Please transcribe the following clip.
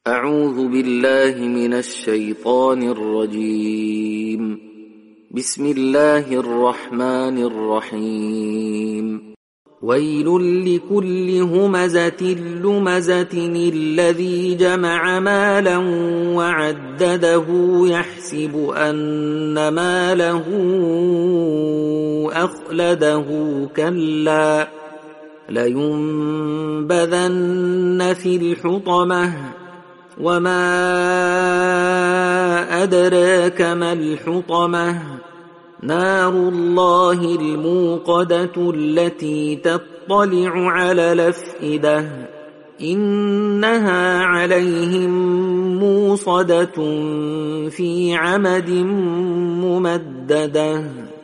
أعوذ بالله من الشيطان الرجيم. بسم الله الرحمن الرحيم. ويل لكل همزة لمزة الذي جمع مالا وعدده يحسب أن ماله أخلده كلا لينبذن في الحطمة وما أدراك ما الحطمة نار الله الموقدة التي تطلع على الأفئدة إنها عليهم موصدة في عمد ممددة.